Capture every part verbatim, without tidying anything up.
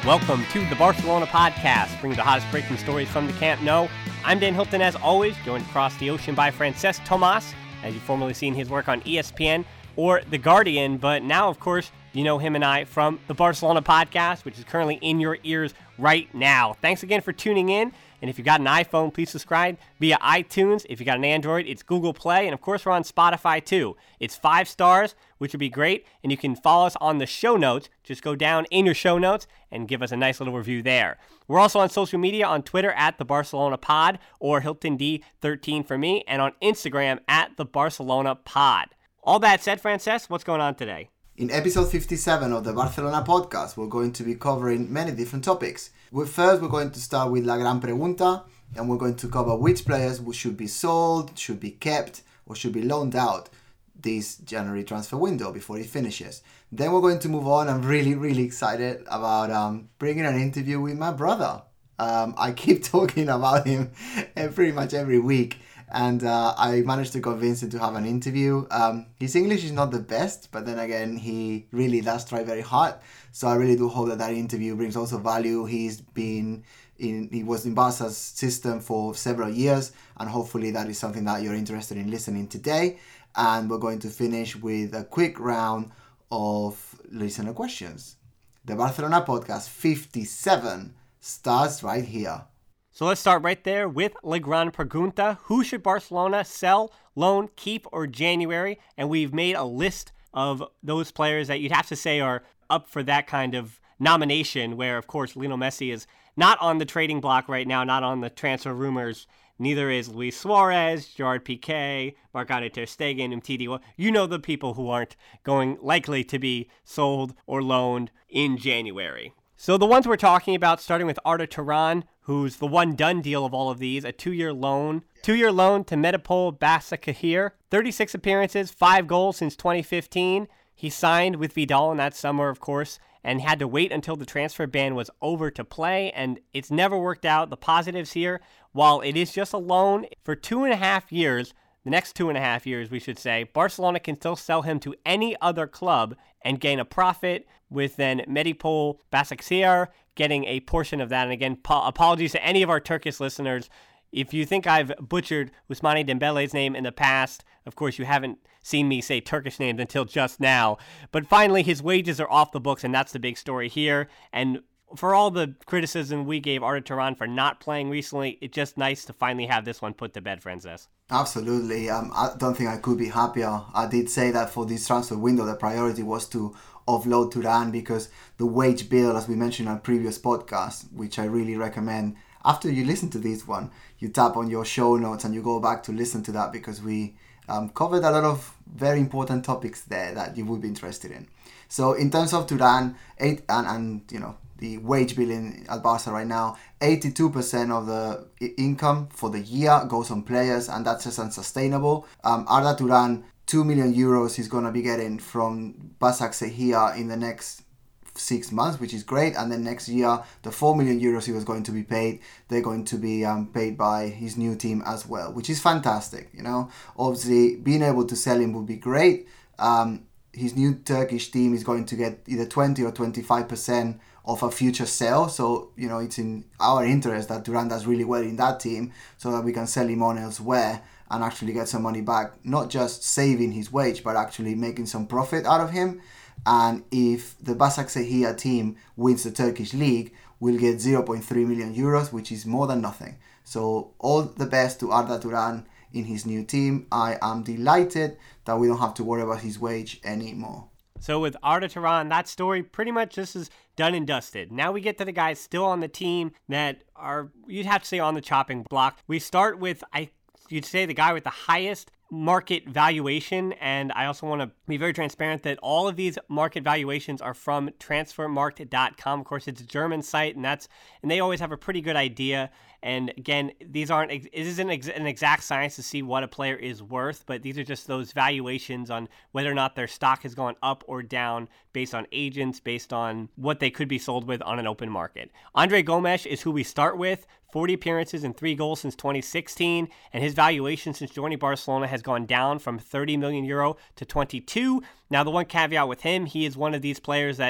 Welcome to the Barcelona Podcast, bringing the hottest breaking stories from the Camp Nou. I'm Dan Hilton, as always, joined across the ocean by Francesc Tomas, as you've formerly seen his work on E S P N or The Guardian, but now, of course, you know him and I from the Barcelona Podcast, which is currently in your ears right now. Thanks again for tuning in. And if you've got an iPhone, please subscribe via iTunes. If you've got an Android, it's Google Play. And of course, we're on Spotify too. It's five stars, which would be great. And you can follow us on the show notes. Just go down in your show notes and give us a nice little review there. We're also on social media on Twitter at the Barcelona Pod or Hilton D thirteen for me, and on Instagram at the Barcelona Pod. All that said, Francesc, what's going on today? In episode fifty-seven of the Barcelona Podcast, we're going to be covering many different topics. Well, first, we're going to start with La Gran Pregunta, and we're going to cover which players should be sold, should be kept, or should be loaned out this January transfer window before it finishes. Then we're going to move on. I'm really, really excited about um, bringing an interview with my brother. Um, I keep talking about him pretty much every week. And uh, I managed to convince him to have an interview. Um, his English is not the best, but then again, he really does try very hard. So I really do hope that that interview brings also value. He's been in, he was in Barca's system for several years, and hopefully that is something that you're interested in listening today. And we're going to finish with a quick round of listener questions. The Barcelona Podcast fifty-seven starts right here. So let's start right there with La Gran Pregunta. Who should Barcelona sell, loan, keep, or January? And we've made a list of those players that you'd have to say are up for that kind of nomination, where, of course, Lionel Messi is not on the trading block right now, not on the transfer rumors. Neither is Luis Suarez, Gerard Piqué, Marc-Andre ter Stegen, Umtiti. You know the people who aren't going likely to be sold or loaned in January. So the ones we're talking about, starting with Arda Turan, who's the one-done deal of all of these, a two-year loan. Two-year loan to Metropole Başakşehir. thirty-six appearances, five goals since twenty fifteen. He signed with Vidal in that summer, of course, and had to wait until the transfer ban was over to play, and it's never worked out. The positives here, while it is just a loan for two and a half years, the next two and a half years, we should say, Barcelona can still sell him to any other club and gain a profit, with then Metropole Başakşehir getting a portion of that. And again, po- apologies to any of our Turkish listeners. If you think I've butchered Ousmane Dembele's name in the past, of course you haven't seen me say Turkish names until just now. But finally, his wages are off the books, and that's the big story here. And for all the criticism we gave Arda Turan for not playing recently, it's just nice to finally have this one put to bed, Francesc. Absolutely. Um, I don't think I could be happier. I did say that for this transfer window, the priority was to offload Turan, because the wage bill, as we mentioned in our previous podcast, which I really recommend, after you listen to this one, you tap on your show notes and you go back to listen to that, because we um, covered a lot of very important topics there that you would be interested in. So in terms of Turan, eight and, and you know, the wage bill in at Barca right now, eighty-two percent of the income for the year goes on players, and that's just unsustainable. Um, Arda Turan, two million euros he's going to be getting from Başakşehir in the next six months, which is great. And then next year, the four million euros he was going to be paid, they're going to be um, paid by his new team as well, which is fantastic. You know, obviously being able to sell him would be great. Um, his new Turkish team is going to get either twenty or twenty-five percent of a future sale. So, you know, it's in our interest that Turan does really well in that team, so that we can sell him on elsewhere and actually get some money back, not just saving his wage, but actually making some profit out of him. And if the Başakşehir team wins the Turkish league, we'll get zero point three million euros, which is more than nothing. So all the best to Arda Turan in his new team. I am delighted that we don't have to worry about his wage anymore. So with Arda Turan, that story pretty much just is done and dusted. Now we get to the guys still on the team that are, you'd have to say, on the chopping block. We start with, I you'd say, the guy with the highest market valuation, and I also want to be very transparent that all of these market valuations are from transfermarkt dot com. Of course, it's a German site, and that's and they always have a pretty good idea. And again, these aren't it isn't an exact science to see what a player is worth, but these are just those valuations on whether or not their stock has gone up or down based on agents, based on what they could be sold with on an open market. Andre Gomes is who we start with. forty appearances and three goals since twenty sixteen, and his valuation since joining Barcelona has gone down from thirty million euro to twenty-two. Now, the one caveat with him, he is one of these players that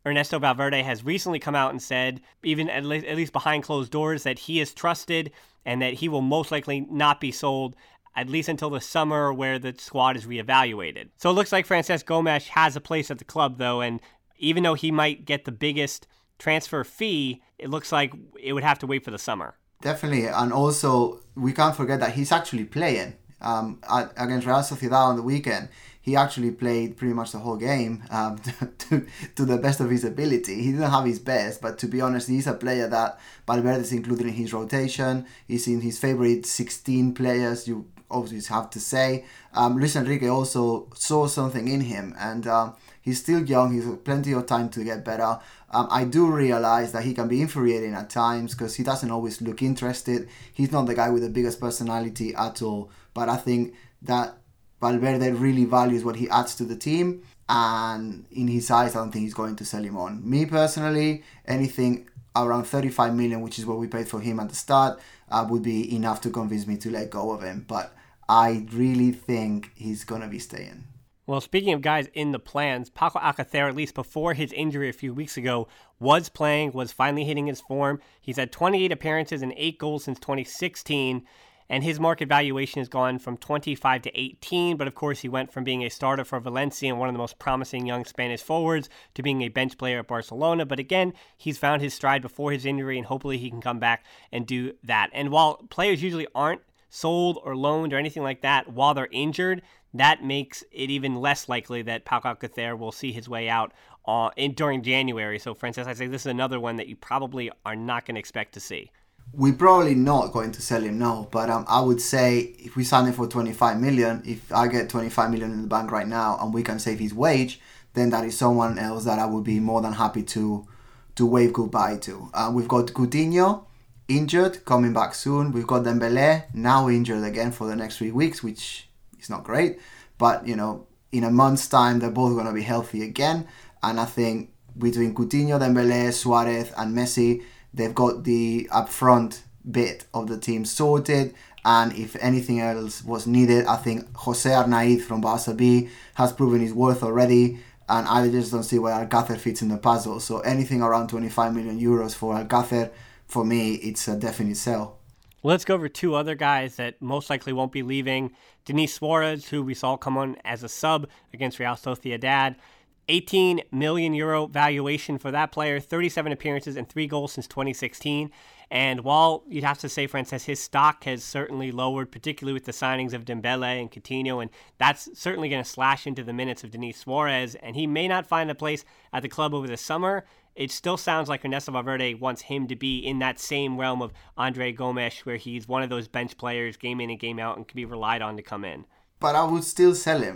Ernesto Valverde has recently come out and said, even at least, at least behind closed doors, that he is trusted and that he will most likely not be sold at least until the summer where the squad is reevaluated. So it looks like Francesc Gomes has a place at the club, though, and even though he might get the biggest transfer fee, it looks like it would have to wait for the summer. Definitely, and also we can't forget that he's actually playing um, at, against Real Sociedad on the weekend. He actually played pretty much the whole game um, to, to the best of his ability. He didn't have his best, but to be honest, he's a player that Valverde is included in his rotation. He's in his favorite sixteen players, you obviously have to say. Um, Luis Enrique also saw something in him, and um, he's still young. He's got plenty of time to get better. Um, I do realize that he can be infuriating at times because he doesn't always look interested. He's not the guy with the biggest personality at all, but I think that Valverde really values what he adds to the team, and in his eyes, I don't think he's going to sell him on. Me personally, anything around thirty-five million, which is what we paid for him at the start, uh, would be enough to convince me to let go of him. But I really think he's going to be staying. Well, speaking of guys in the plans, Paco Alcácer, at least before his injury a few weeks ago, was playing, was finally hitting his form. He's had twenty-eight appearances and eight goals since twenty sixteen. And his market valuation has gone from twenty-five to eighteen, but of course he went from being a starter for Valencia and one of the most promising young Spanish forwards to being a bench player at Barcelona. But again, he's found his stride before his injury, and hopefully he can come back and do that. And while players usually aren't sold or loaned or anything like that while they're injured, that makes it even less likely that Paco Alcácer will see his way out uh, in, during January. So, Frances, I say this is another one that you probably are not going to expect to see. We're probably not going to sell him, no. But um, I would say if we sign him for twenty-five million, if I get twenty-five million in the bank right now and we can save his wage, then that is someone else that I would be more than happy to to wave goodbye to. Uh, we've got Coutinho, injured, coming back soon. We've got Dembélé, now injured again for the next three weeks, which is not great. But, you know, in a month's time, they're both going to be healthy again. And I think between Coutinho, Dembélé, Suarez and Messi, they've got the upfront bit of the team sorted. And if anything else was needed, I think Jose Arnaiz from Barca B has proven his worth already. And I just don't see where Alcácer fits in the puzzle. So anything around twenty-five million euros for Alcácer, for me, it's a definite sell. Let's go over two other guys that most likely won't be leaving. Denis Suarez, who we saw come on as a sub against Real Sociedad. eighteen million euro valuation for that player, thirty-seven appearances and three goals since twenty sixteen. And while you'd have to say, Frances, his stock has certainly lowered, particularly with the signings of Dembélé and Coutinho, and that's certainly going to slash into the minutes of Denis Suarez, and he may not find a place at the club over the summer. It still sounds like Ernesto Valverde wants him to be in that same realm of Andre Gomes, where he's one of those bench players, game in and game out, and can be relied on to come in. But I would still sell him.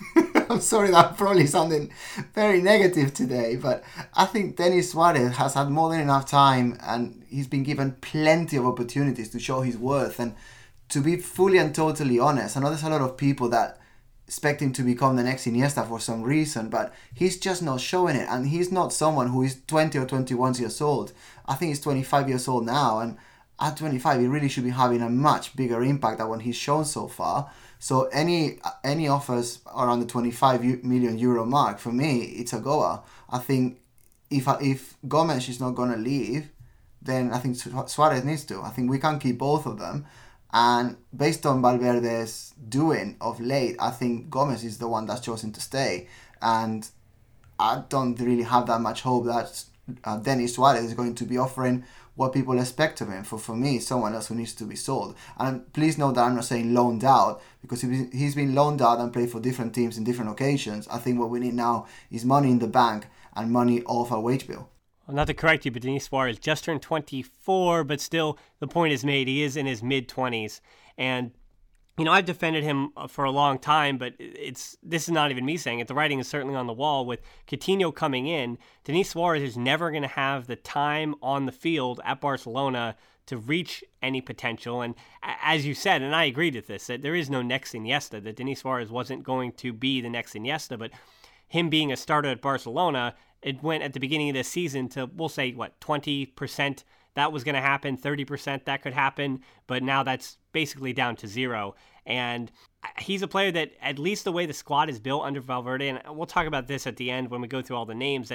I'm sorry, that probably sounding very negative today, but I think Denis Suarez has had more than enough time and he's been given plenty of opportunities to show his worth. And to be fully and totally honest, I know there's a lot of people that expect him to become the next Iniesta for some reason, but he's just not showing it. And he's not someone who is twenty or twenty-one years old. I think he's twenty-five years old now, and at twenty-five, he really should be having a much bigger impact than what he's shown so far. So any any offers around the twenty-five million euro mark, for me, it's a goer. I think if if Gomes is not going to leave, then I think Suarez needs to. I think we can keep both of them. And based on Valverde's doing of late, I think Gomes is the one that's chosen to stay. And I don't really have that much hope that uh, Denis Suarez is going to be offering what people expect of him. For for me, someone else who needs to be sold. And please note that I'm not saying loaned out, because if he's been loaned out and played for different teams in different occasions, I think what we need now is money in the bank and money off our wage bill. Well, not to correct you, but Denis Suarez just turned twenty-four, but still the point is made. He is in his mid-twenties. And, you know, I've defended him for a long time, but it's this is not even me saying it. The writing is certainly on the wall. With Coutinho coming in, Denis Suarez is never going to have the time on the field at Barcelona to reach any potential. And as you said, and I agreed with this, that there is no next Iniesta, that Denis Suarez wasn't going to be the next Iniesta, but him being a starter at Barcelona, it went at the beginning of this season to, we'll say, what, twenty percent that was going to happen, thirty percent that could happen, but now that's basically down to zero. And he's a player that, at least the way the squad is built under Valverde, and we'll talk about this at the end when we go through all the names, that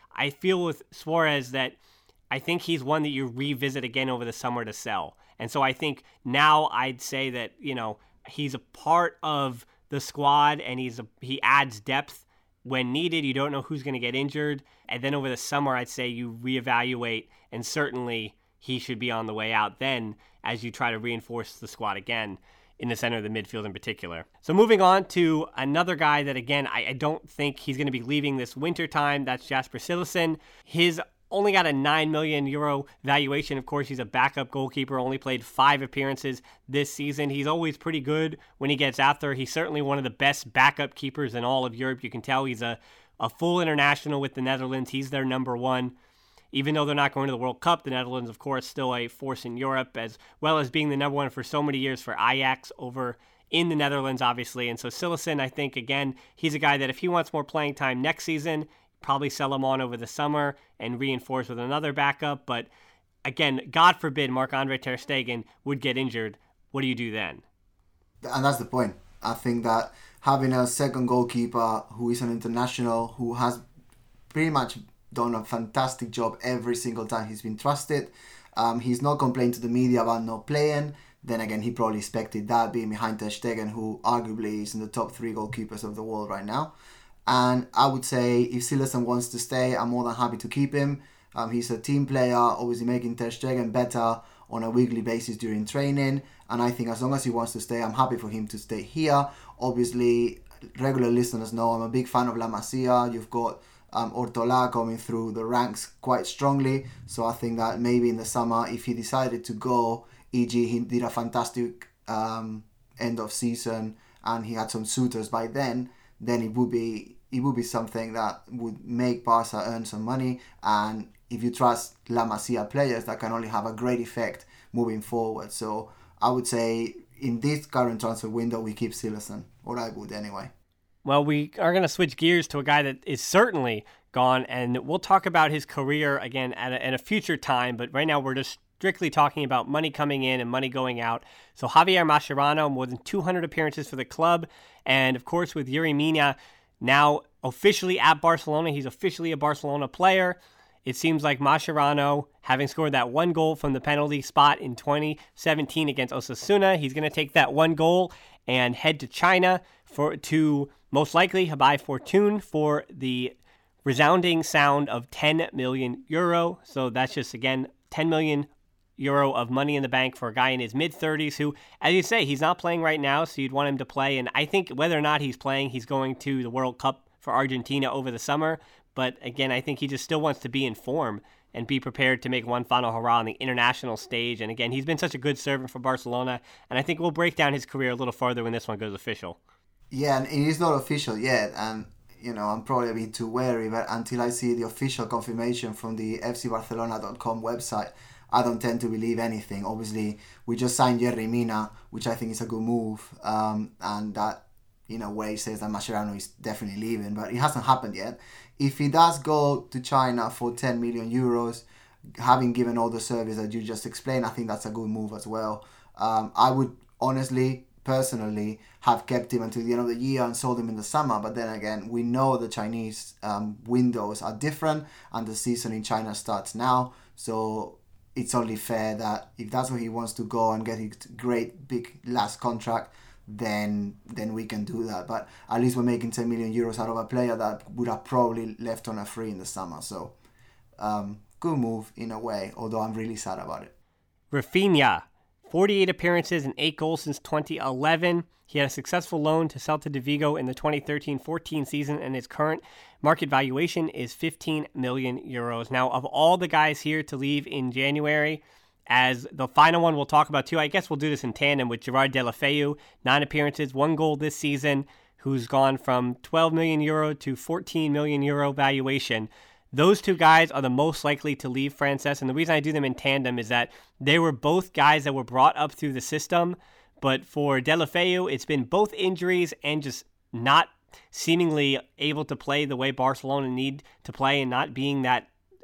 I feel with Suarez that I think he's one that you revisit again over the summer to sell. And so I think now I'd say that, you know, he's a part of the squad and he's a, he adds depth when needed. You don't know who's going to get injured. And then over the summer, I'd say you reevaluate, and certainly he should be on the way out then as you try to reinforce the squad again in the center of the midfield in particular. So moving on to another guy that, again, I, I don't think he's going to be leaving this winter time. That's Jasper Cillessen. His only got a nine million euro valuation. Of course, he's a backup goalkeeper, only played five appearances this season. He's always pretty good when he gets out there. He's certainly one of the best backup keepers in all of Europe. You can tell he's a, a full international with the Netherlands. He's their number one. Even though they're not going to the World Cup, the Netherlands, of course, still a force in Europe, as well as being the number one for so many years for Ajax over in the Netherlands, obviously. And so Cillessen, I think, again, he's a guy that if he wants more playing time next season, probably sell him on over the summer and reinforce with another backup. But again, God forbid Marc-Andre ter Stegen would get injured. What do you do then? And that's the point. I think that having a second goalkeeper who is an international, who has pretty much done a fantastic job every single time he's been trusted. Um, he's not complained to the media about not playing. Then again, he probably expected that, being behind ter Stegen, who arguably is in the top three goalkeepers of the world right now. And I would say if Cillessen wants to stay, I'm more than happy to keep him. Um, he's a team player, obviously making ter Stegen better on a weekly basis during training. And I think as long as he wants to stay, I'm happy for him to stay here. Obviously, regular listeners know I'm a big fan of La Masia. You've got um, Ortola coming through the ranks quite strongly. So I think that maybe in the summer, if he decided to go, for example he did a fantastic um, end of season and he had some suitors by then, then it would be it would be something that would make Barca earn some money. And if you trust La Masia players, that can only have a great effect moving forward. So I would say in this current transfer window, we keep Cillessen, or I would anyway. Well, we are going to switch gears to a guy that is certainly gone, and we'll talk about his career again at a, at a future time, but right now we're just strictly talking about money coming in and money going out. So Javier Mascherano, more than two hundred appearances for the club, and of course with Yerry Mina now officially at Barcelona, he's officially a Barcelona player. It seems like Mascherano, having scored that one goal from the penalty spot in twenty seventeen against Osasuna, he's going to take that one goal and head to China for to most likely Hebei Fortune for the resounding sound of ten million euro. So that's just, again, ten million euro of money in the bank for a guy in his mid-thirties who, as you say, he's not playing right now, so you'd want him to play. And I think whether or not he's playing, he's going to the World Cup for Argentina over the summer. But again, I think he just still wants to be in form and be prepared to make one final hurrah on the international stage. And again, he's been such a good servant for Barcelona, and I think we'll break down his career a little further when this one goes official. Yeah, and it is not official yet, and you know, I'm probably a bit too wary, but until I see the official confirmation from the F C Barcelona dot com website, I don't tend to believe anything. Obviously, we just signed Yerry Mina, which I think is a good move, um, and that, in a way, says that Mascherano is definitely leaving, but it hasn't happened yet. If he does go to China for ten million euros, having given all the service that you just explained, I think that's a good move as well. Um, I would honestly, personally, have kept him until the end of the year and sold him in the summer. But then again, we know the Chinese um, windows are different and the season in China starts now. So it's only fair that if that's where he wants to go and get his great big last contract, then then we can do that. But at least we're making ten million euros out of a player that would have probably left on a free in the summer. So um, good move in a way, although I'm really sad about it. Rafinha, forty-eight appearances and eight goals since twenty eleven. He had a successful loan to Celta de Vigo in the twenty thirteen fourteen season, and his current market valuation is fifteen million euros. Now, of all the guys here to leave in January, as the final one we'll talk about too, I guess we'll do this in tandem with Gerard Deulofeu, nine appearances, one goal this season, who's gone from twelve million euro to fourteen million euro valuation. Those two guys are the most likely to leave, Frances, and the reason I do them in tandem is that they were both guys that were brought up through the system, but for Deulofeu, it's been both injuries and just not seemingly able to play the way Barcelona need to play and not being that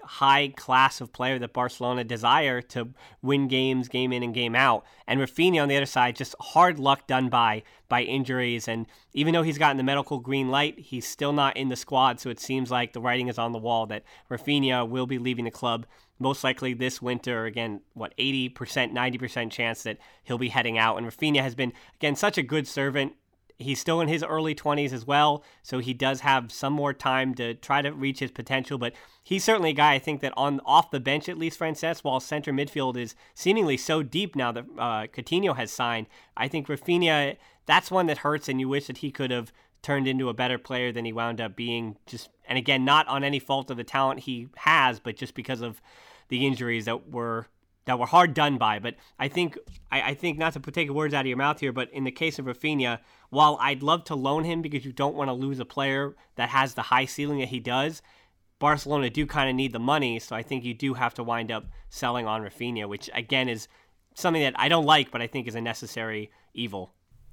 high class of player that Barcelona desire to win games game in and game out. And Rafinha on the other side, just hard luck done by by injuries. And even though he's gotten the medical green light, he's still not in the squad. So it seems like the writing is on the wall that Rafinha will be leaving the club most likely this winter. Again, what, eighty percent, ninety percent chance that he'll be heading out. And Rafinha has been, again, such a good servant. He's still in his early twenties as well, so he does have some more time to try to reach his potential, but he's certainly a guy I think that on off the bench at least, Frances, while center midfield is seemingly so deep now that uh, Coutinho has signed, I think Rafinha, that's one that hurts, and you wish that he could have turned into a better player than he wound up being. Just, and again, not on any fault of the talent he has, but just because of the injuries that were that were hard done by. But I think, I, I think not to take words out of your mouth here, but in the case of Rafinha, while I'd love to loan him because you don't want to lose a player that has the high ceiling that he does, Barcelona do kind of need the money, so I think you do have to wind up selling on Rafinha, which again is something that I don't like, but I think is a necessary evil.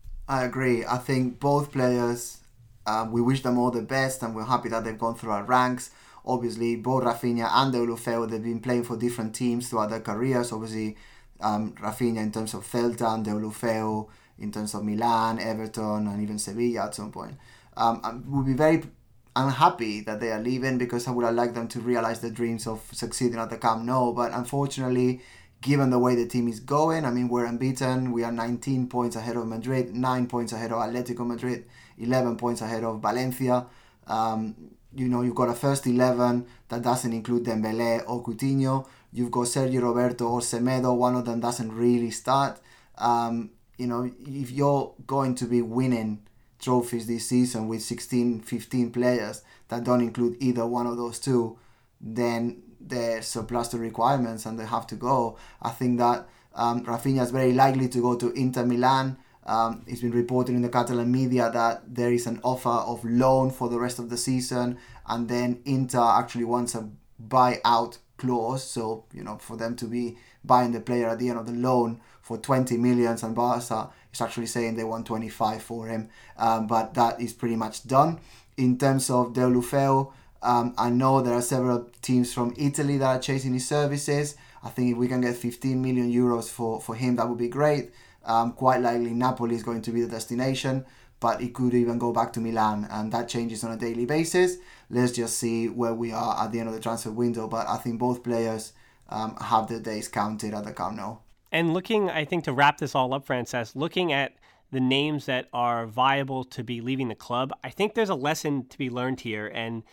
I agree. I think both players, um, we wish them all the best, and we're happy that they've gone through our ranks. Obviously, both Rafinha and Deulofeu, they've been playing for different teams throughout their careers. Obviously, um, Rafinha in terms of Celta, and Deulofeu in terms of Milan, Everton, and even Sevilla at some point. Um, I would be very unhappy that they are leaving because I would have liked them to realize their dreams of succeeding at the Camp Nou. But unfortunately, given the way the team is going, I mean, we're unbeaten. We are nineteen points ahead of Madrid, nine points ahead of Atletico Madrid, eleven points ahead of Valencia. Um, you know, you've got a first eleven that doesn't include Dembélé or Coutinho. You've got Sergio Roberto or Semedo. One of them doesn't really start. Um, you know, if you're going to be winning trophies this season with sixteen, fifteen players that don't include either one of those two, then they're surplus to requirements and they have to go. I think that um, Rafinha is very likely to go to Inter Milan. Um, it's been reported in the Catalan media that there is an offer of loan for the rest of the season, and then Inter actually wants a buyout clause, so you know, for them to be buying the player at the end of the loan for twenty million, and Barca is actually saying they want twenty-five for him, um, but that is pretty much done. In terms of Deulofeu, um, I know there are several teams from Italy that are chasing his services. I think if we can get fifteen million euros for, for him, that would be great. Um, quite likely Napoli is going to be the destination, but it could even go back to Milan, and that changes on a daily basis. Let's just see where we are at the end of the transfer window, but I think both players um, have their days counted at the Camp Nou. And looking, I think to wrap this all up, Frances, looking at the names that are viable to be leaving the club, I think there's a lesson to be learned here, and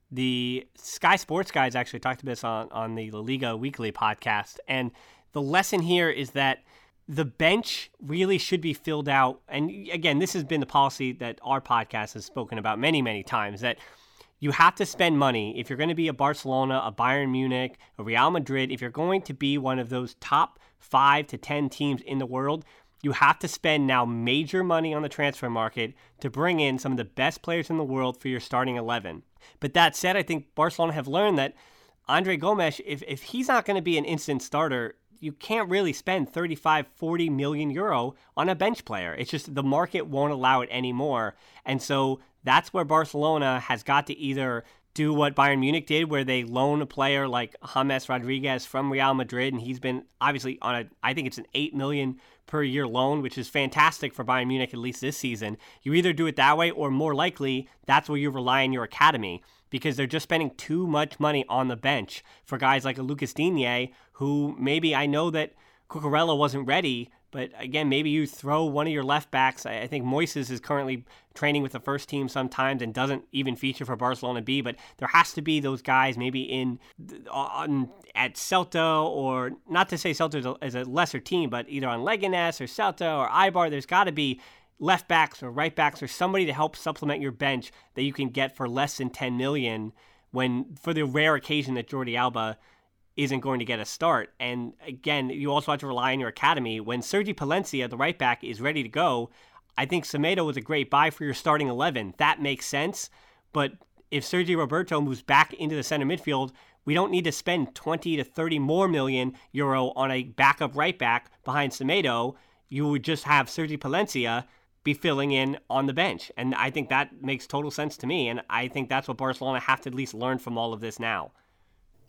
the Sky Sports guys actually talked about this on, on the La Liga Weekly podcast, and the lesson here is that the bench really should be filled out. And again, this has been the policy that our podcast has spoken about many, many times, that you have to spend money. If you're going to be a Barcelona, a Bayern Munich, a Real Madrid, if you're going to be one of those top five to ten teams in the world, you have to spend now major money on the transfer market to bring in some of the best players in the world for your starting eleven. But that said, I think Barcelona have learned that Andre Gomes, if, if he's not going to be an instant starter, you can't really spend thirty-five, forty million euro on a bench player. It's just the market won't allow it anymore. And so that's where Barcelona has got to either do what Bayern Munich did, where they loan a player like James Rodriguez from Real Madrid, and he's been obviously on a, I think it's an eight million per year loan, which is fantastic for Bayern Munich, at least this season. You either do it that way, or more likely, that's where you rely on your academy, because they're just spending too much money on the bench for guys like a Lucas Digne, who maybe, I know that Cucurella wasn't ready, but again, maybe you throw one of your left backs. I think Moises is currently training with the first team sometimes and doesn't even feature for Barcelona B, but there has to be those guys maybe in on at Celta, or not to say Celta is a lesser team, but either on Leganés or Celta or Eibar, there's got to be left backs or right backs or somebody to help supplement your bench that you can get for less than ten million when, for the rare occasion that Jordi Alba isn't going to get a start. And again, you also have to rely on your academy. When Sergi Palencia, the right back, is ready to go, I think Semedo was a great buy for your starting eleven. That makes sense. But if Sergi Roberto moves back into the center midfield, we don't need to spend twenty to thirty more million euro on a backup right back behind Semedo. You would just have Sergi Palencia be filling in on the bench. And I think that makes total sense to me. And I think that's what Barcelona have to at least learn from all of this now.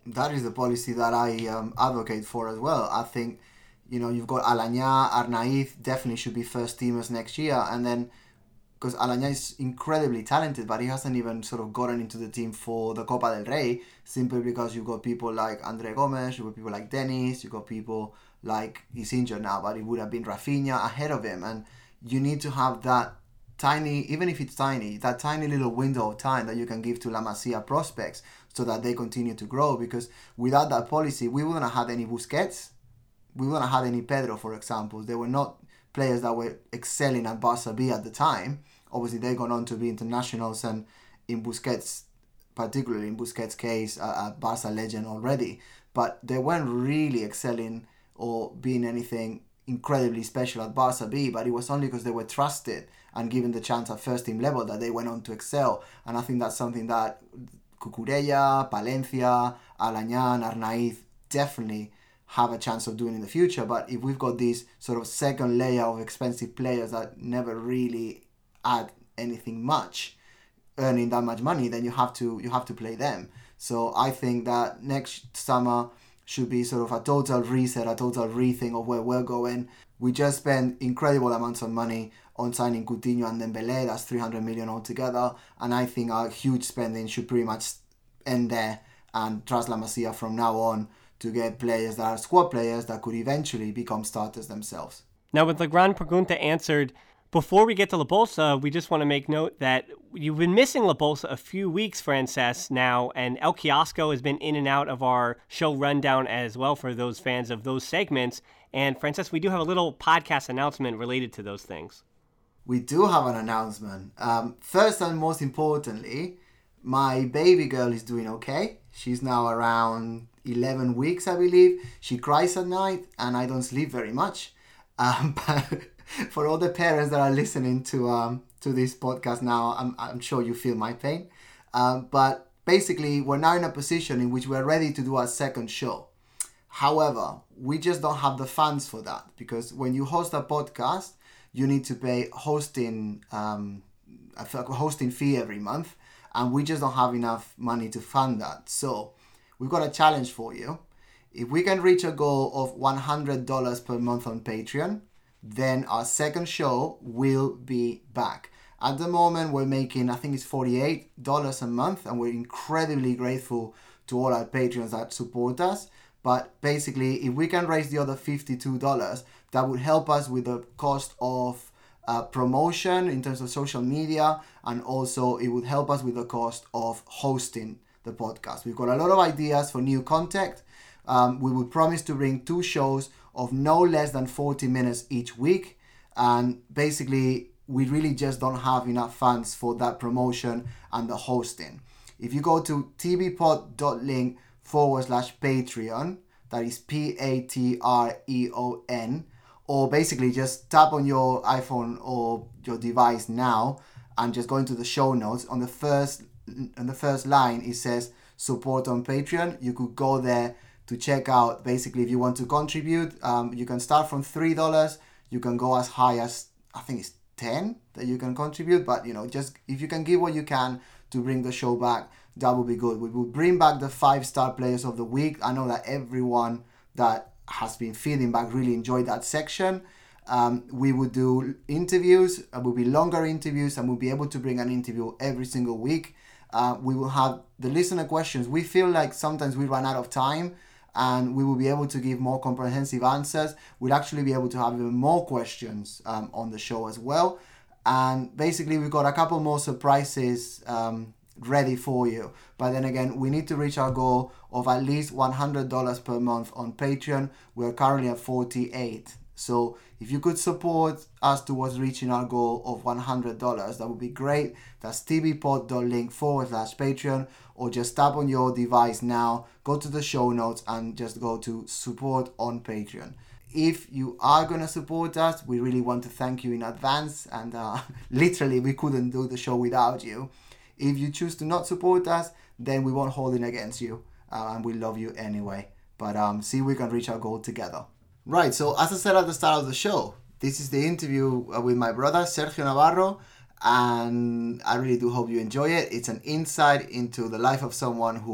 That is the policy that I um, advocate for as well. I think, you know, you've got Alanya, Arnaiz definitely should be first teamers next year, and then because Alanya is incredibly talented, but he hasn't even sort of gotten into the team for the Copa del Rey, simply because you've got people like Andre Gomes, you've got people like Dennis, you've got people like, he's injured now, but it would have been Rafinha ahead of him, and you need to have that tiny, even if it's tiny, that tiny little window of time that you can give to La Masia prospects so that they continue to grow, because without that policy, we wouldn't have had any Busquets, we wouldn't have had any Pedro, for example. They were not players that were excelling at Barca B at the time. Obviously, they've gone on to be internationals, and in Busquets, particularly in Busquets' case, a, a Barca legend already. But they weren't really excelling or being anything incredibly special at Barca B, but it was only because they were trusted and given the chance at first team level that they went on to excel. And I think that's something that Cucurella, Palencia, Alanya, Arnaiz definitely have a chance of doing in the future. But if we've got this sort of second layer of expensive players that never really add anything much, earning that much money, then you have to you have to play them. So I think that next summer should be sort of a total reset, a total rethink of where we're going. We just spent incredible amounts of money on signing Coutinho and Dembele. That's three hundred million altogether, and I think our huge spending should pretty much end there and trust La Masia from now on to get players that are squad players that could eventually become starters themselves. Now, with La Gran Pregunta answered, before we get to La Bolsa, we just want to make note that you've been missing La Bolsa a few weeks, Frances, now, and El Kiosco has been in and out of our show rundown as well for those fans of those segments. And Frances, we do have a little podcast announcement related to those things. We do have an announcement. Um, first and most importantly, my baby girl is doing okay. She's now around eleven weeks, I believe. She cries at night, and I don't sleep very much. Um, but for all the parents that are listening to um to this podcast now, I'm I'm sure you feel my pain. Um, but basically, we're now in a position in which we're ready to do our second show. However, we just don't have the funds for that, because when you host a podcast, you need to pay hosting um a hosting fee every month, and we just don't have enough money to fund that. So we've got a challenge for you. If we can reach a goal of one hundred dollars per month on Patreon, then our second show will be back. At the moment, we're making, I think it's forty-eight dollars a month, and we're incredibly grateful to all our patrons that support us. But basically, if we can raise the other fifty-two dollars, that would help us with the cost of uh, promotion in terms of social media, and also it would help us with the cost of hosting the podcast. We've got a lot of ideas for new content. Um, we would promise to bring two shows of no less than forty minutes each week, and basically we really just don't have enough funds for that promotion and the hosting. If you go to tvpod.link forward slash Patreon, that is P A T R E O N, or basically just tap on your iPhone or your device now and just go into the show notes. On the first on the first line it says support on Patreon. You could go there to check out, basically, if you want to contribute. Um, you can start from three dollars. You can go as high as, I think it's ten that you can contribute. But, you know, just if you can give what you can to bring the show back, that would be good. We will bring back the five-star players of the week. I know that everyone that has been feeding back really enjoyed that section. Um, we would do interviews. It will be longer interviews, and we'll be able to bring an interview every single week. Uh, we will have the listener questions. We feel like sometimes we run out of time, and we will be able to give more comprehensive answers. We'll actually be able to have even more questions um, on the show as well. And basically, we've got a couple more surprises um, ready for you. But then again, we need to reach our goal of at least one hundred dollars per month on Patreon. We're currently at forty-eight. So if you could support us towards reaching our goal of one hundred dollars, that would be great. That's tvpod.link forward slash Patreon, or just tap on your device now, go to the show notes and just go to support on Patreon. If you are going to support us, we really want to thank you in advance, and uh, literally we couldn't do the show without you. If you choose to not support us, then we won't hold it against you, uh, and we love you anyway. But um, see if we can reach our goal together. Right, so as I said at the start of the show, this is the interview with my brother, Sergio Navarro, and I really do hope you enjoy it. It's an insight into the life of someone who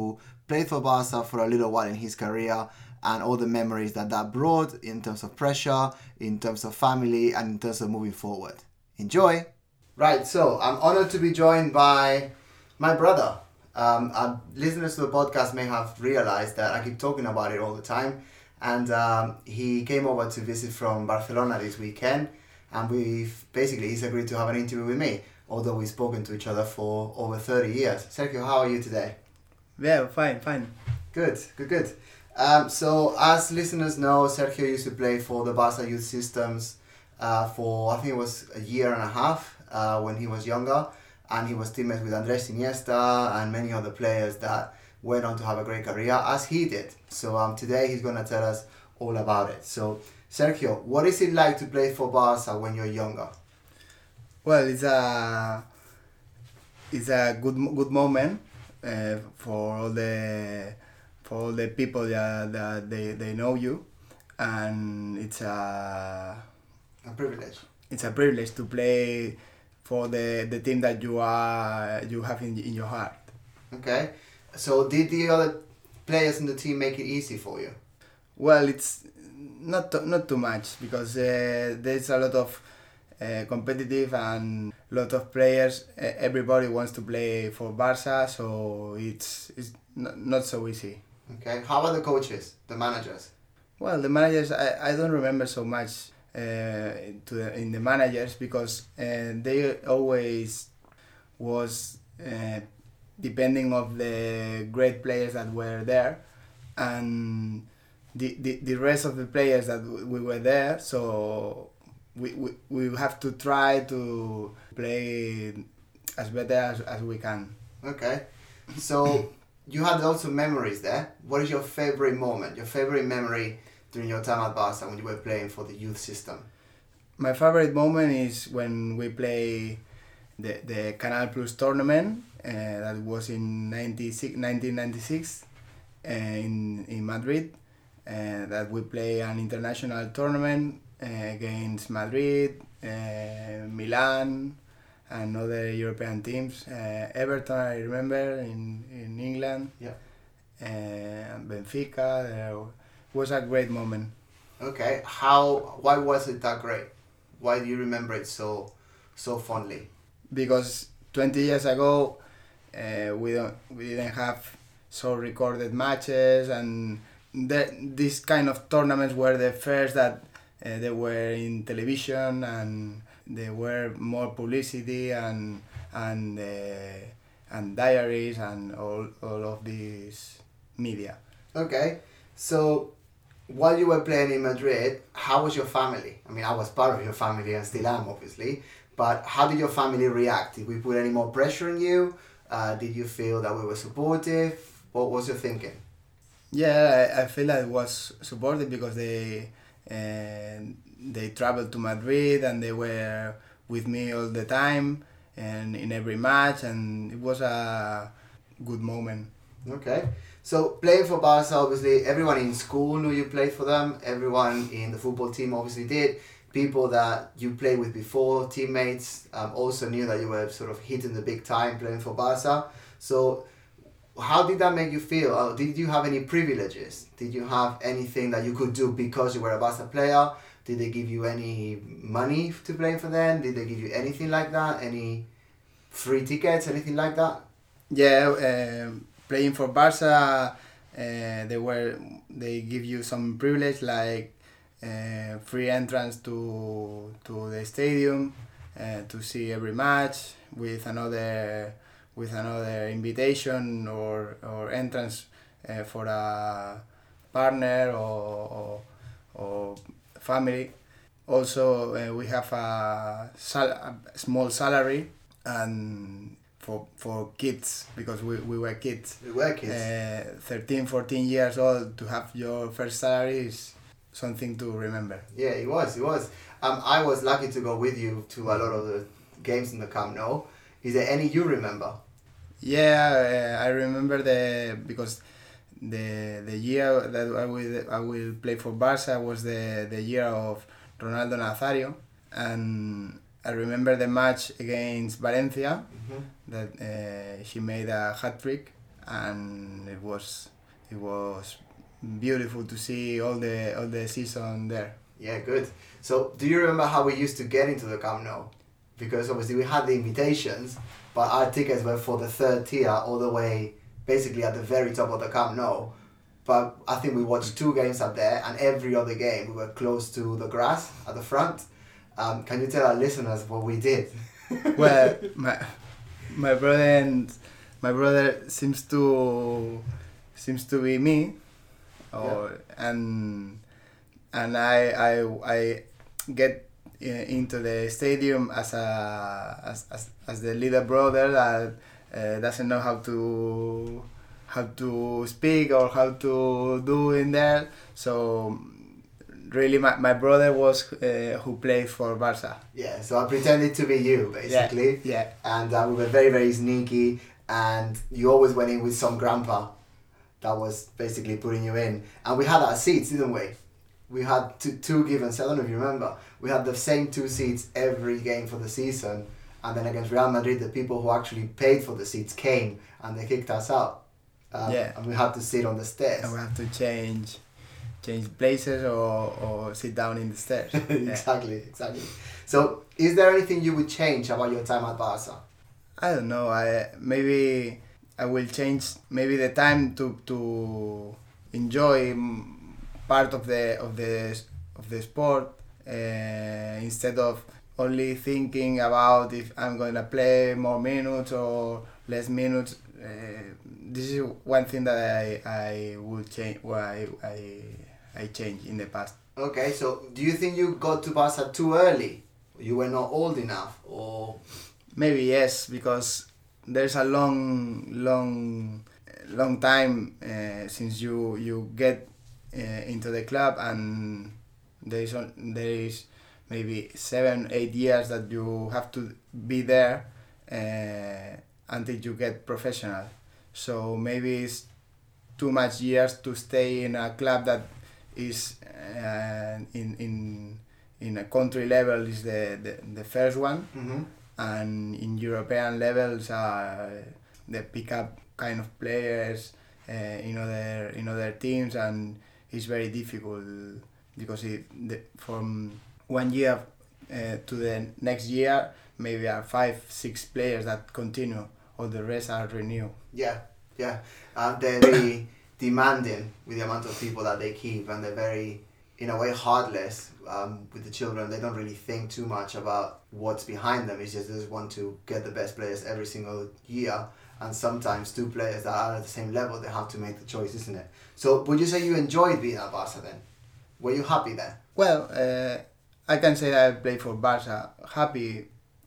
played for Barca for a little while in his career, and all the memories that that brought in terms of pressure, in terms of family, and in terms of moving forward. Enjoy! Right, so I'm honored to be joined by my brother. Um, our listeners to the podcast may have realized that I keep talking about it all the time, and um, he came over to visit from Barcelona this weekend, and we've basically he's agreed to have an interview with me, although we've spoken to each other for over thirty years. Sergio, how are you today? Yeah, fine, fine. Good, good, good. Um, so as listeners know, Sergio used to play for the Barca youth systems uh, for I think it was a year and a half uh, when he was younger, and he was teammates with Andres Iniesta and many other players that went on to have a great career as he did. So um, today he's going to tell us all about it. So Sergio, what is it like to play for Barca when you're younger? Well, it's a it's a good good moment uh, for all the for all the people that, that they, they know you, and it's a a privilege. It's a privilege to play for the, the team that you are you have in in your heart. Okay, so did the other players in the team make it easy for you? Well, it's not to, not too much because uh, there's a lot of uh, competitive and lot of players. Uh, everybody wants to play for Barca, so it's it's not, not so easy. Okay, how about the coaches, the managers? Well, the managers, I, I don't remember so much uh, to the, in the managers because uh, they always was uh, depending of the great players that were there, and the, the, the rest of the players that we were there, so we, we, we have to try to play as better as, as we can. Okay, so you had also memories there. What is your favorite moment, your favorite memory during your time at Barca when you were playing for the youth system? My favorite moment is when we play the, the Canal Plus tournament uh, that was in nineteen ninety-six uh, in, in Madrid. Uh, that we play an international tournament uh, against Madrid, uh, Milan, and other European teams. Uh, Everton, I remember, in, in England. Yeah. Uh, Benfica. There was a great moment. Okay, how? Why was it that great? Why do you remember it so so fondly? Because twenty years ago, uh, we don't we didn't have so recorded matches, and the, these kind of tournaments were the first that uh, they were in television, and they were more publicity and and uh, and diaries and all all of these media. Okay, so while you were playing in Madrid, how was your family? I mean, I was part of your family and still am, obviously, but how did your family react? Did we put any more pressure on you? Uh, did you feel that we were supportive? What was your thinking? Yeah, I, I feel that it was supportive because they uh, they traveled to Madrid and they were with me all the time and in every match, and it was a good moment. Okay, so playing for Barca, obviously everyone in school knew you played for them, everyone in the football team obviously did, people that you played with before, teammates, um, also knew that you were sort of hitting the big time playing for Barca. So how did that make you feel? Uh, did you have any privileges? Did you have anything that you could do because you were a Barca player? Did they give you any money to play for them? Did they give you anything like that? Any free tickets, anything like that? Yeah, um, playing for Barca, uh, they were they give you some privilege like uh, free entrance to to the stadium uh, to see every match with another with another invitation or or entrance uh, for a partner or or, or family. Also, uh, we have a, sal- a small salary and for for kids because we, we were kids. We were kids. Uh, thirteen, fourteen years old to have your first salary is something to remember. Yeah, it was, it was. Um, I was lucky to go with you to a lot of the games in the Camp Nou. Is there any you remember? Yeah, uh, I remember the because the the year that I will I will play for Barca was the the year of Ronaldo Nazario, and I remember the match against Valencia Mm-hmm. that uh, he made a hat trick, and it was it was beautiful to see all the all the season there. Yeah, good. So, do you remember how we used to get into the Camp Nou? Because obviously we had the invitations, but our tickets were for the third tier, all the way basically at the very top of the Camp Nou. But I think we watched two games up there, and every other game we were close to the grass at the front. Um, can you tell our listeners what we did? Well, my my brother and my brother seems to seems to be me, or yeah. and and I I I get into the stadium as a as as, as the little brother that uh, doesn't know how to how to speak or how to do in there. So really, my, my brother was uh, who played for Barca. Yeah, so I pretended to be you, basically. Yeah. yeah. And uh, we were very, very sneaky, and you always went in with some grandpa that was basically putting you in. And we had our seats, didn't we? We had two, two given, so I don't know if you remember. We had the same two seats every game for the season. And then against Real Madrid, the people who actually paid for the seats came and they kicked us out. Um, yeah. And we had to sit on the stairs. And we have to change change places or, or sit down in the stairs. exactly, exactly. So, is there anything you would change about your time at Barca? I don't know. I maybe I will change maybe the time to to enjoy part of the of the of the sport uh, instead of only thinking about if I'm going to play more minutes or less minutes. Uh, this is one thing that I I would change. Well, I I I changed in the past. Okay, so do you think you got to Barca too early? You were not old enough, or maybe yes, because there's a long, long, long time uh, since you you get uh, into the club, and there is there is maybe seven, eight years that you have to be there uh, until you get professional. So maybe it's too much years to stay in a club that is uh, in in in a country level is the the, the first one, mm-hmm. and in European levels uh, they pick up kind of players uh, in other in other teams, and it's very difficult because it the, from one year uh, to the next year maybe are five six players that continue, all the rest are renewed. Yeah, yeah, uh, they're very demanding with the amount of people that they keep, and they're very, in a way, heartless um, with the children. They don't really think too much about what's behind them. It's just they just want to get the best players every single year, and sometimes two players that are at the same level, they have to make the choice, isn't it? So would you say you enjoyed being at Barca then? Were you happy there? Well, uh, I can say I played for Barca. Happy,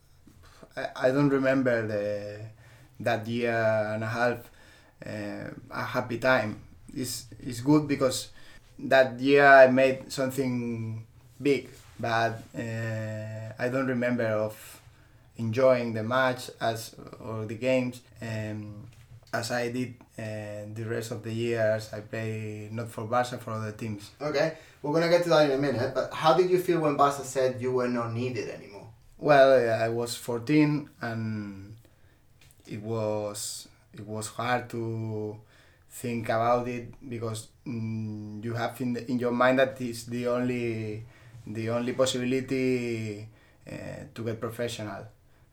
I, I don't remember the that year and a half uh, a happy time. It's, it's good because that year I made something big, but uh, I don't remember of enjoying the match as or the games um, as I did uh, the rest of the years. I play not for Barca, for other teams. Okay, we're gonna get to that in a minute. But how did you feel when Barca said you were not needed anymore? Well, I was fourteen, and it was it was hard to think about it because mm, you have in, the, in your mind that it's the only the only possibility uh, to get professional,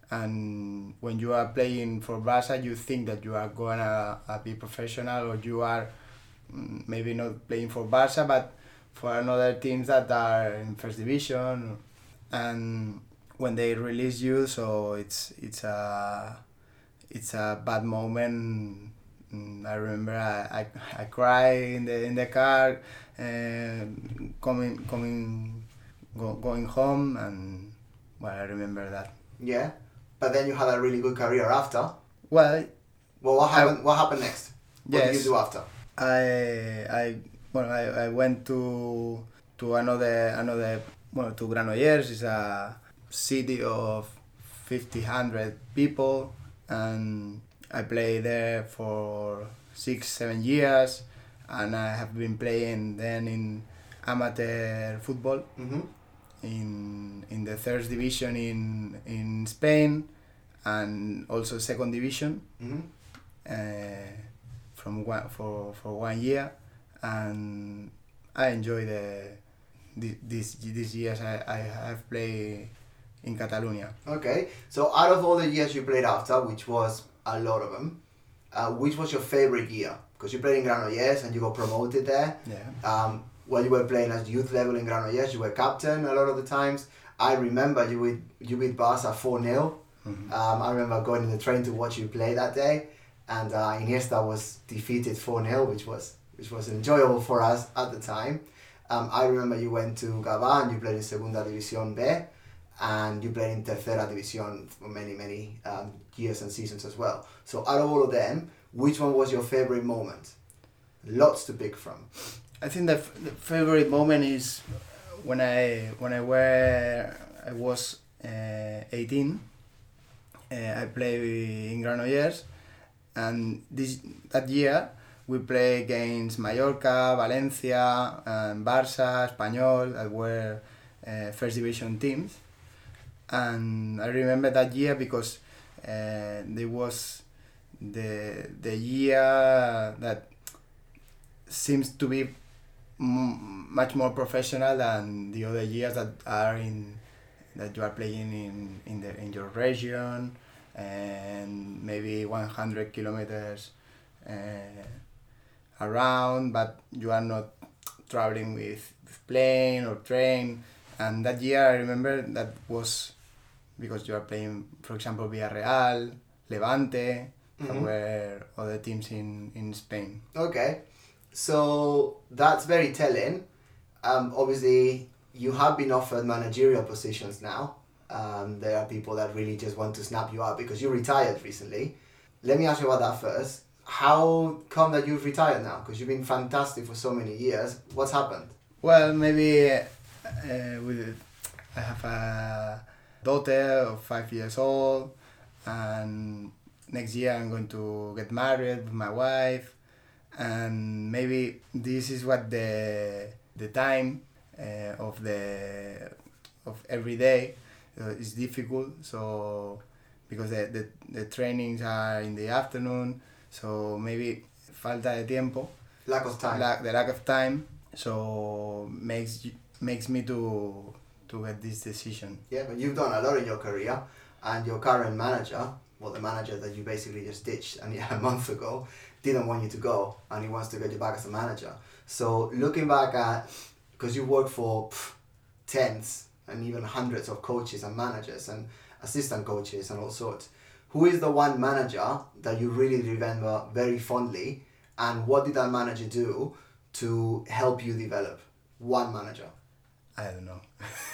and when you are playing for Barca you think that you are gonna uh, be professional, or you are mm, maybe not playing for Barca but for another teams that are in first division, and when they release you, so it's it's a it's a bad moment. I remember I, I, I cry in the in the car, uh, coming coming go, going home, and well, I remember that. Yeah, but then you had a really good career after. Well, well, what happened? I, what happened next? What yes, did you do after? I I well I, I went to to another another well to Granollers. It's a city of fifty hundred people, and I played there for six, seven years, and I have been playing then in amateur football, mm-hmm. in in the third division in in Spain, and also second division. Mm-hmm. Uh, from one, for for one year, and I enjoy the this these years I, I have played in Catalonia. Okay, so out of all the years you played after, which was a lot of them, uh, which was your favorite year? Because you played in Granollers and you got promoted there. Yeah. Um, when you were playing at youth level in Granollers, you were captain a lot of the times. I remember you with you beat Barca four nil. Mm-hmm. Um, I remember going in the train to watch you play that day, and uh, Iniesta was defeated four nil, which was which was enjoyable for us at the time. Um, I remember you went to Gavà and you played in Segunda División B, and you played in Tercera División for many, many um, years and seasons as well. So out of all of them, which one was your favorite moment? Lots to pick from. I think the, f- the favorite moment is when I when I were I was uh, eighteen. Uh, I played in Granollers, and this that year we played against Mallorca, Valencia, and Barça, Espanyol, that were uh, first division teams. And I remember that year because uh, there was the the year that seems to be m- much more professional than the other years that are in that you are playing in in the in your region and maybe one hundred kilometers uh, around, but you are not traveling with, with plane or train. And that year I remember that was because you are playing, for example, Villarreal, Levante, mm-hmm. that were other teams in, in Spain. Okay, so that's very telling. Um, obviously, you have been offered managerial positions now. Um, there are people that really just want to snap you up because you retired recently. Let me ask you about that first. How come that you've retired now? Because you've been fantastic for so many years. What's happened? Well, maybe uh, with, I have a daughter of five years old, and next year I'm going to get married with my wife, and maybe this is what the the time uh, of the of every day uh, is difficult. So because the, the the trainings are in the afternoon, so maybe falta de tiempo, lack of time, lack, the lack of time, so makes makes me to to get this decision. Yeah, but you've done a lot in your career, and your current manager, well, the manager that you basically just ditched and yeah, a month ago, didn't want you to go, and he wants to get you back as a manager. So looking back at, because you worked for pff, tens and even hundreds of coaches and managers and assistant coaches and all sorts, who is the one manager that you really remember very fondly, and what did that manager do to help you develop? One manager. I don't know.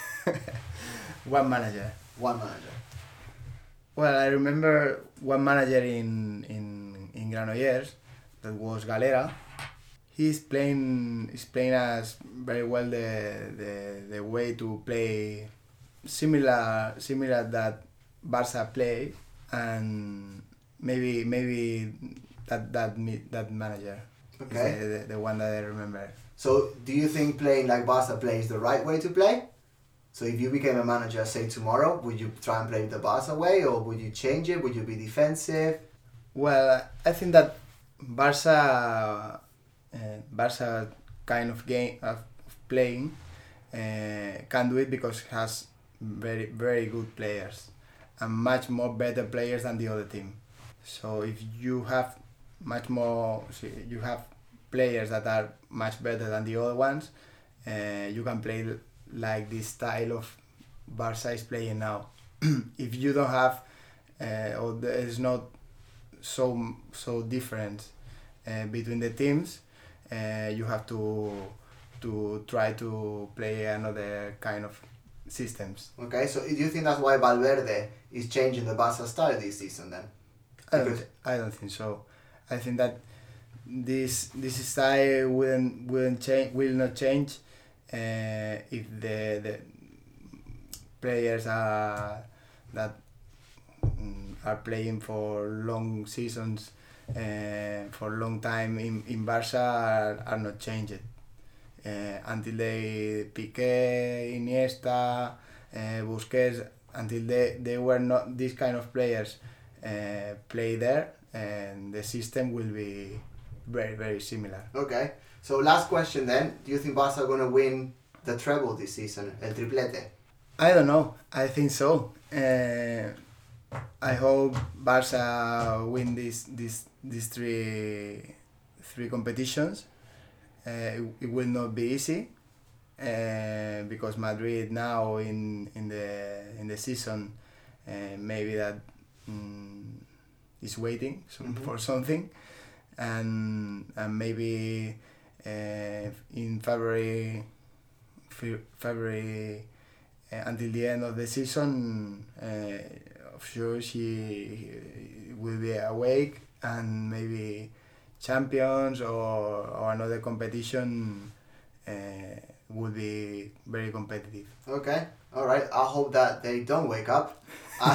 One manager. One manager. Well, I remember one manager in in in Granollers that was Galera. He's playing he's playing us very well the the the way to play similar similar that Barca play, and maybe maybe that that that manager. Okay. Is the, the, the one that I remember. So, do you think playing like Barca play is the right way to play? So, if you became a manager, say tomorrow, would you try and play the Barca way, or would you change it? Would you be defensive? Well, I think that Barca, uh, Barca kind of game of playing uh, can do it because it has very very good players and much more better players than the other team. So if you have much more, you have players that are much better than the other ones, uh, you can play like this style of Barca is playing now. If you don't have, uh, or there is not so so different uh, between the teams, uh, you have to to try to play another kind of systems. Okay, so do you think that's why Valverde is changing the Barca style this season then? I don't, I don't think so. I think that this this style will will change will not change uh, if the the players are that um, are playing for long seasons uh, for a long time in in Barca are, are not changed uh, until they Piqué, Iniesta, uh, Busquets, until they they were not these kind of players uh, play there, and the system will be very, very similar. Okay. So last question then. Do you think Barca are going to win the treble this season, el triplete? I don't know. I think so. Uh, I hope Barca win this this these three three competitions. Uh, it, it will not be easy uh, because Madrid now in in the in the season uh, maybe that um, is waiting some, mm-hmm. for something, and and maybe uh, in February February uh, until the end of the season, uh, of sure she will be awake, and maybe champions or, or another competition uh, will be very competitive. Okay, all right. I hope that they don't wake up.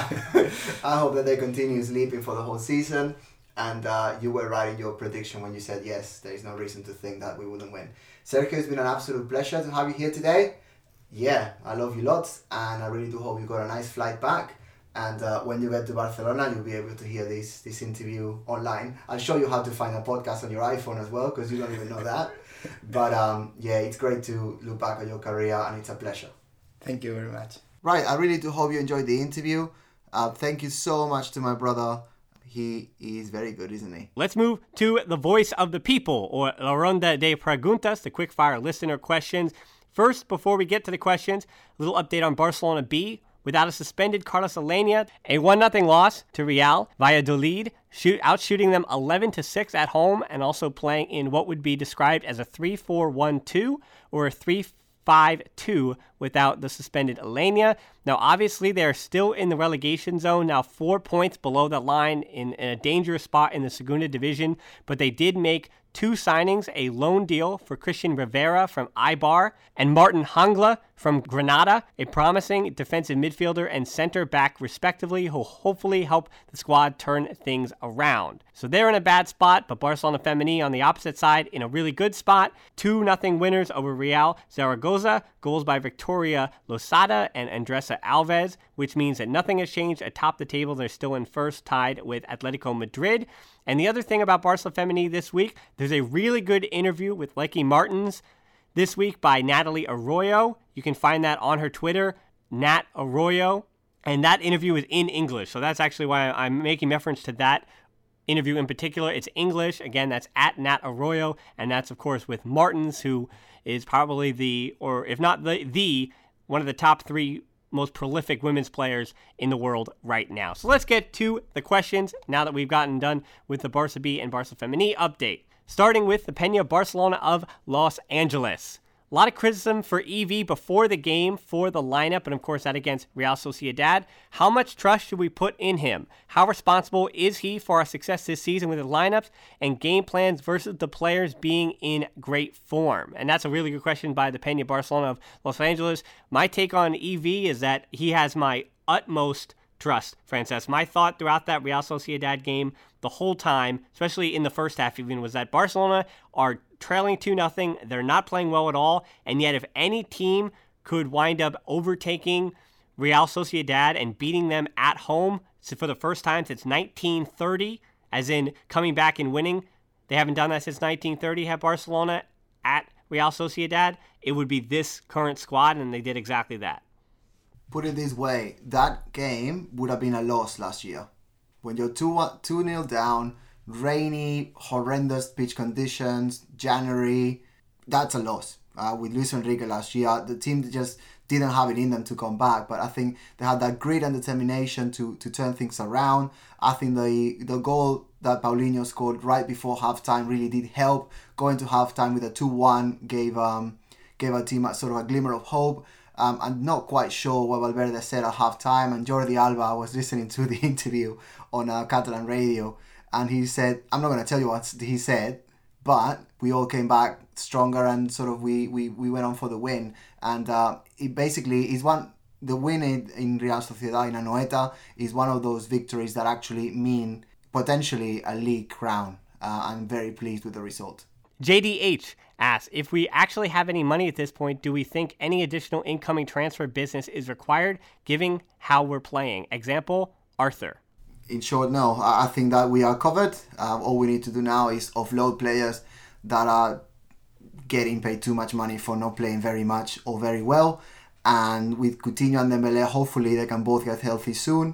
I, I hope that they continue sleeping for the whole season. And uh, you were right in your prediction when you said yes, there is no reason to think that we wouldn't win. Sergio, it's been an absolute pleasure to have you here today. Yeah, I love you lots, and I really do hope you got a nice flight back. And uh, when you get to Barcelona, you'll be able to hear this this interview online. I'll show you how to find a podcast on your iPhone as well, because you don't even know that. But um, yeah, it's great to look back at your career, and it's a pleasure. Thank you very much. Right, I really do hope you enjoyed the interview. Uh, thank you so much to my brother. He is very good, isn't he? Let's move to the voice of the people, or La Ronda de Preguntas, the quickfire listener questions. First, before we get to the questions, a little update on Barcelona B. Without a suspended Carlos Alenia, a one nothing loss to Real Valladolid, shoot, outshooting them eleven to six at home, and also playing in what would be described as a three four one two or a three five two without the suspended Alenia. Now, obviously, they're still in the relegation zone, now four points below the line in, in a dangerous spot in the Segunda Division, but they did make two signings, a loan deal for Christian Rivera from Eibar and Martin Hangla from Granada, a promising defensive midfielder and center back respectively, who will hopefully help the squad turn things around. So they're in a bad spot, but Barcelona Femení on the opposite side in a really good spot. two nothing winners over Real Zaragoza, goals by Victoria Losada and Andressa Alves, which means that nothing has changed atop the table. They're still in first, tied with Atletico Madrid. And the other thing about Barcelona Femení this week, there's a really good interview with Lecky Martins this week by Natalie Arroyo. You can find that on her Twitter, Nat Arroyo. And that interview is in English. So that's actually why I'm making reference to that interview in particular. It's English. Again, that's at Nat Arroyo. And that's, of course, with Martins, who is probably the, or if not the, the one of the top three most prolific women's players in the world right now. So let's get to the questions now that we've gotten done with the Barça B and Barça Femení update. Starting with the Peña Barcelona of Los Angeles. A lot of criticism for E V before the game for the lineup, and of course that against Real Sociedad. How much trust should we put in him? How responsible is he for our success this season with his lineups and game plans versus the players being in great form? And that's a really good question by the Peña Barcelona of Los Angeles. My take on E V is that he has my utmost trust, Frances. My thought throughout that Real Sociedad game the whole time, especially in the first half even, was that Barcelona are trailing two nothing. They're not playing well at all. And yet if any team could wind up overtaking Real Sociedad and beating them at home so for the first time since nineteen thirty, as in coming back and winning, they haven't done that since nineteen thirty, have Barcelona at Real Sociedad, it would be this current squad, and they did exactly that. Put it this way, that game would have been a loss last year. When you're two nil down, rainy, horrendous pitch conditions, January, that's a loss. Uh, with Luis Enrique last year, the team just didn't have it in them to come back. But I think they had that grit and determination to, to turn things around. I think the the goal that Paulinho scored right before halftime really did help. Going to halftime with a two one gave um gave our team a sort of a glimmer of hope. Um, I'm not quite sure what Valverde said at halftime, and Jordi Alba was listening to the interview on uh, Catalan radio, and he said, I'm not going to tell you what he said, but we all came back stronger, and sort of we, we, we went on for the win. And uh, it basically is one, the win in, in Real Sociedad in Anoeta is one of those victories that actually mean potentially a league crown. Uh, I'm very pleased with the result. J D H asks, if we actually have any money at this point, do we think any additional incoming transfer business is required, given how we're playing? Example, Arthur. in short, no. I, I think that we are covered. Uh, all we need to do now is offload players that are getting paid too much money for not playing very much or very well. And with Coutinho and Dembele, hopefully they can both get healthy soon.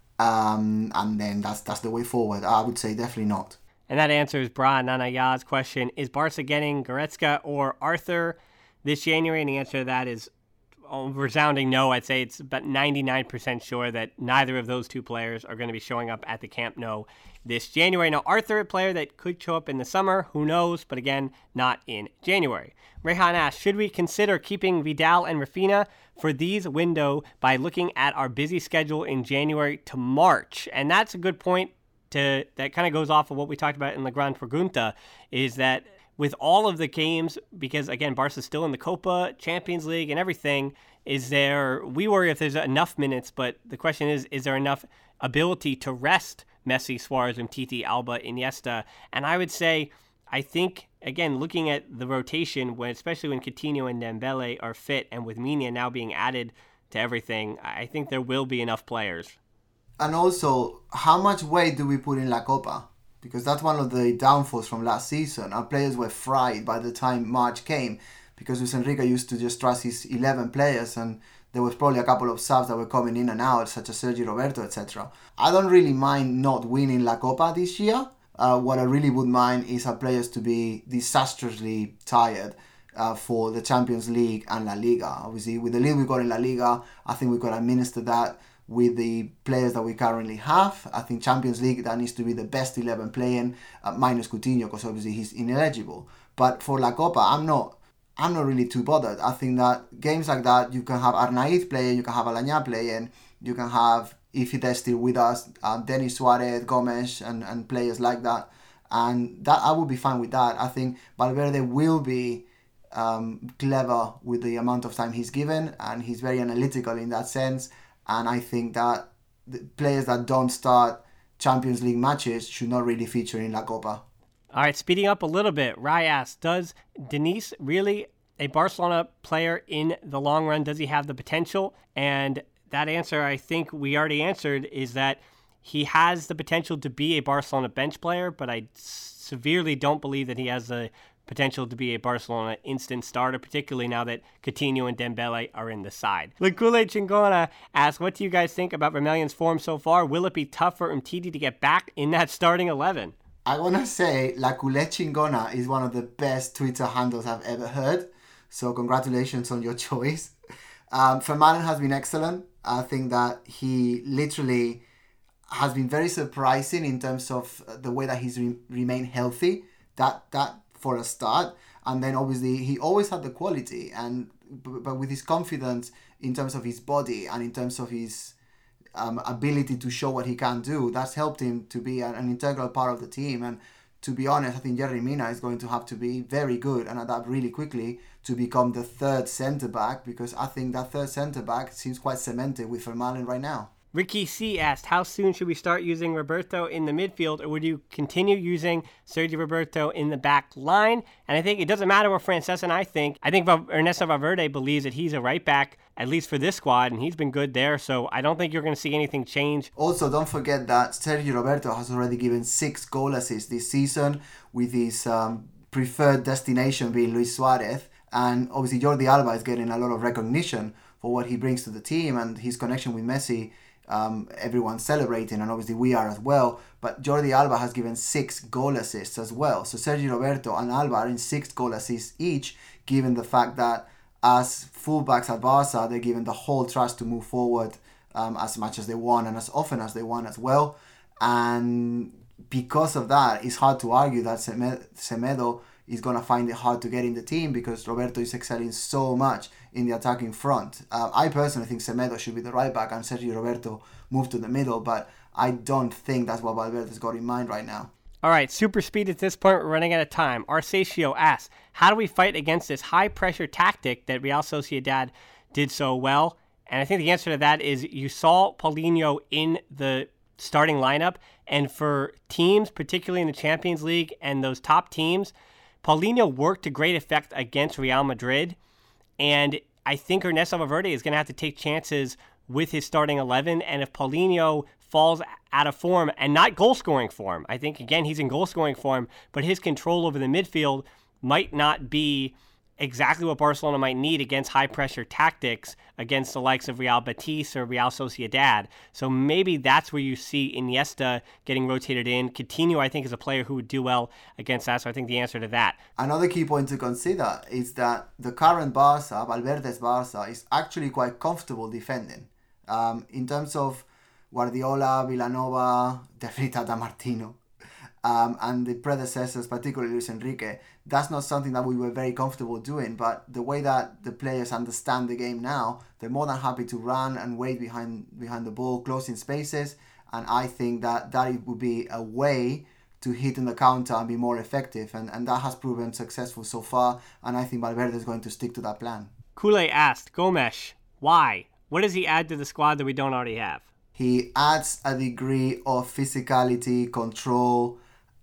Um, and then that's that's the way forward. I would say definitely not. And that answers Bra Nanaya's question, is Barca getting Goretzka or Arthur this January? And the answer to that is a resounding no. I'd say it's about ninety-nine percent sure that neither of those two players are going to be showing up at the Camp Nou this January. Now, Arthur, a player that could show up in the summer, who knows, but again, not in January. Rehan asks, should we consider keeping Vidal and Rafinha for these window by looking at our busy schedule in January to March? And that's a good point to that kind of goes off of what we talked about in La Gran Pregunta, is that with all of the games, because again, Barca's still in the Copa, Champions League, and everything, is there, we worry if there's enough minutes, but the question is, is there enough ability to rest Messi, Suarez, Umtiti, Alba, Iniesta? And I would say, I think, again, looking at the rotation, when especially when Coutinho and Dembele are fit, and with Mina now being added to everything, I think there will be enough players. And also, how much weight do we put in La Copa? Because that's one of the downfalls from last season. Our players were fried by the time March came, because Luis Enrique used to just trust his eleven players, and there was probably a couple of subs that were coming in and out, such as Sergi Roberto, et cetera. I don't really mind not winning La Copa this year. Uh, what I really would mind is our players to be disastrously tired uh, for the Champions League and La Liga. Obviously, with the league we got in La Liga, I think we could administer that with the players that we currently have. I think Champions League, that needs to be the best eleven playing, uh, minus Coutinho, because obviously he's ineligible. But for La Copa, I'm not I'm not really too bothered. I think that games like that, you can have Arnaiz playing, you can have Alanya playing, you can have, if they're still with us, uh, Denis Suarez, Gomes, and, and players like that. And that I would be fine with that. I think Valverde will be um, clever with the amount of time he's given, and he's very analytical in that sense. And I think that the players that don't start Champions League matches should not really feature in La Copa. All right, speeding up a little bit, Rai asks, does Denis really a Barcelona player in the long run? Does he have the potential? And that answer, I think we already answered, is that he has the potential to be a Barcelona bench player, but I severely don't believe that he has the potential to be a Barcelona instant starter, particularly now that Coutinho and Dembele are in the side. Lacule Chingona asks, what do you guys think about Vermellion's form so far? Will it be tough for Umtiti to get back in that starting eleven? I want to say Lacule Chingona is one of the best Twitter handles I've ever heard. So congratulations on your choice. Um, Vermaelen has been excellent. I think that he literally has been very surprising in terms of the way that he's re- remained healthy. That that for a start. And then obviously he always had the quality, and but with his confidence in terms of his body and in terms of his um, ability to show what he can do, that's helped him to be an, an integral part of the team. And to be honest, I think Yerry Mina is going to have to be very good and adapt really quickly to become the third centre-back, because I think that third centre-back seems quite cemented with Vermaelen right now. Ricky C. asked, how soon should we start using Roberto in the midfield, or would you continue using Sergio Roberto in the back line? And I think it doesn't matter what Francesc and I think. I think Ernesto Valverde believes that he's a right back, at least for this squad, and he's been good there, so I don't think you're going to see anything change. Also, don't forget that Sergio Roberto has already given six goal assists this season, with his um, preferred destination being Luis Suarez, and obviously Jordi Alba is getting a lot of recognition for what he brings to the team and his connection with Messi. Um, everyone's celebrating, and obviously we are as well. But Jordi Alba has given six goal assists as well. So Sergio Roberto and Alba are in six goal assists each, given the fact that as fullbacks at Barca, they're given the whole trust to move forward um, as much as they want and as often as they want as well. And because of that, it's hard to argue that Semedo is going to find it hard to get in the team, because Roberto is excelling so much in the attacking front. Uh, I personally think Semedo should be the right back and Sergio Roberto move to the middle, but I don't think that's what Valverde's got in mind right now. All right, super speed at this point. We're running out of time. Arcetio asks, how do we fight against this high-pressure tactic that Real Sociedad did so well? And I think the answer to that is you saw Paulinho in the starting lineup, and for teams, particularly in the Champions League and those top teams, Paulinho worked to great effect against Real Madrid, and I think Ernesto Valverde is going to have to take chances with his starting eleven, and if Paulinho falls out of form, and not goal-scoring form. I think, again, he's in goal-scoring form, but his control over the midfield might not be exactly what Barcelona might need against high-pressure tactics against the likes of Real Betis or Real Sociedad. So maybe that's where you see Iniesta getting rotated in. Coutinho, I think, is a player who would do well against that, so I think the answer to that. Another key point to consider is that the current Barca, Valverde's Barca, is actually quite comfortable defending. Um, in terms of Guardiola, Villanova, definitely Tata Martino, Um, and the predecessors, particularly Luis Enrique, that's not something that we were very comfortable doing. But the way that the players understand the game now, they're more than happy to run and wait behind behind the ball, closing spaces. And I think that that it would be a way to hit in the counter and be more effective. And, and that has proven successful so far. And I think Valverde is going to stick to that plan. Kule asked, Gomes, why? What does he add to the squad that we don't already have? He adds a degree of physicality, control,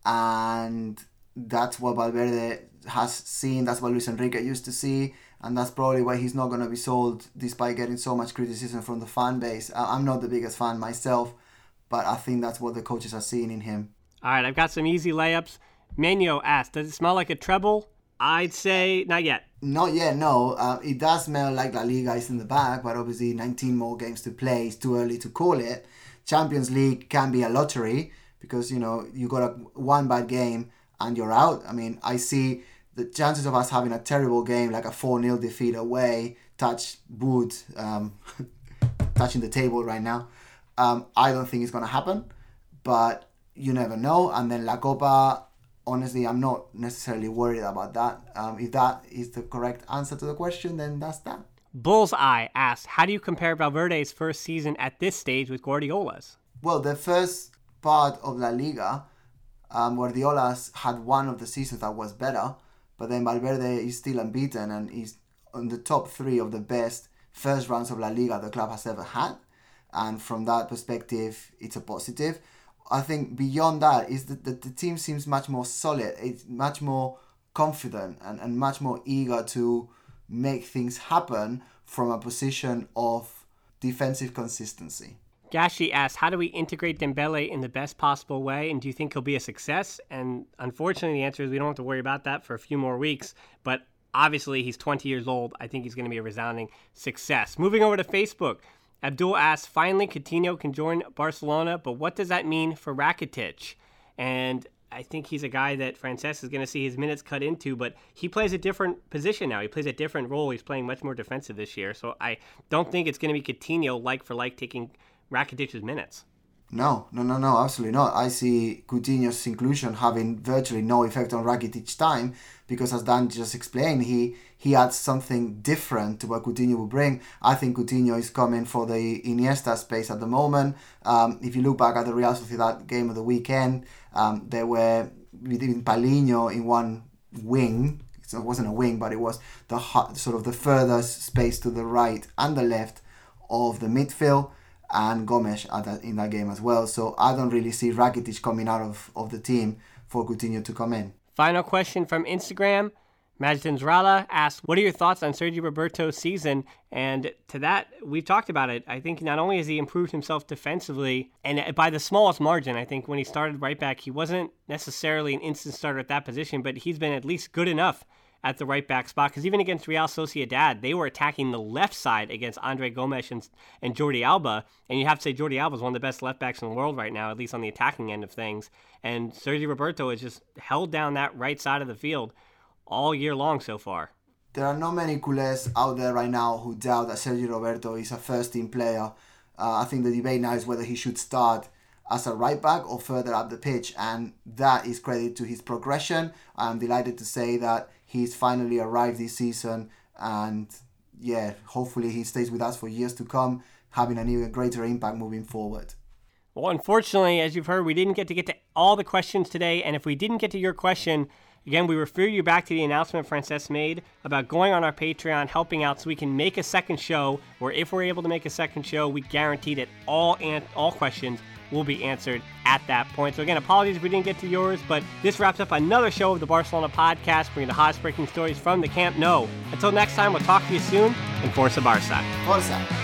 and that's what Valverde has seen. That's what Luis Enrique used to see, and that's probably why he's not going to be sold despite getting so much criticism from the fan base. I'm not the biggest fan myself, but I think that's what the coaches are seeing in him. All right, I've got some easy layups. Menyo asked, does it smell like a treble? I'd say not yet. Not yet, no. Uh, it does smell like La Liga is in the bag, but obviously nineteen more games to play. It's too early to call it. Champions League can be a lottery, because, you know, you got a one bad game and you're out. I mean, I see the chances of us having a terrible game, like a four nil defeat away, touch wood, um, touching the table right now. Um, I don't think it's going to happen, but you never know. And then La Copa, honestly, I'm not necessarily worried about that. Um, if that is the correct answer to the question, then that's that. Bullseye asked, how do you compare Valverde's first season at this stage with Guardiola's? Well, the first part of La Liga, um, Guardiola's had one of the seasons that was better, but then Valverde is still unbeaten and is on the top three of the best first rounds of La Liga the club has ever had. And from that perspective, it's a positive. I think beyond that is that the, the team seems much more solid. It's much more confident and, and much more eager to make things happen from a position of defensive consistency. Gashi asked, how do we integrate Dembele in the best possible way, and do you think he'll be a success? And unfortunately, the answer is we don't have to worry about that for a few more weeks, but obviously he's twenty years old. I think he's going to be a resounding success. Moving over to Facebook, Abdul asks, finally Coutinho can join Barcelona, but what does that mean for Rakitic? And I think he's a guy that Francesc is going to see his minutes cut into, but he plays a different position now. He plays a different role. He's playing much more defensive this year, so I don't think it's going to be Coutinho like for like taking Rakitic's minutes. No, no, no, no, absolutely not. I see Coutinho's inclusion having virtually no effect on Rakitic's time, because as Dan just explained, he he adds something different to what Coutinho will bring. I think Coutinho is coming for the Iniesta space at the moment. Um, if you look back at the Real Sociedad game of the weekend, um, there were within Paulinho in one wing. So it wasn't a wing, but it was the sort of the furthest space to the right and the left of the midfield, and Gomes at that, in that game as well. So I don't really see Rakitic coming out of, of the team for Coutinho to come in. Final question from Instagram. Majdan Zrala asks, what are your thoughts on Sergi Roberto's season? And to that, we've talked about it. I think not only has he improved himself defensively, and by the smallest margin, I think when he started right back, he wasn't necessarily an instant starter at that position, but he's been at least good enough at the right back spot, because even against Real Sociedad, they were attacking the left side against Andre Gomes and, and Jordi Alba, and you have to say Jordi Alba is one of the best left backs in the world right now, at least on the attacking end of things, and Sergi Roberto has just held down that right side of the field all year long so far. There are not many culés out there right now who doubt that Sergi Roberto is a first-team player. Uh, I think the debate now is whether he should start as a right back or further up the pitch, and that is credit to his progression. I'm delighted to say that he's finally arrived this season, and yeah, hopefully he stays with us for years to come, having an even greater impact moving forward. Well, unfortunately, as you've heard, we didn't get to get to all the questions today, and if we didn't get to your question, again, we refer you back to the announcement Francesc made about going on our Patreon, helping out so we can make a second show, where if we're able to make a second show, we guarantee that all an- all questions will be answered at that point. So again, apologies if we didn't get to yours, but this wraps up another show of the Barcelona podcast, bringing the hottest breaking stories from the Camp Nou. Until next time, we'll talk to you soon, and Forza Barça. Forza.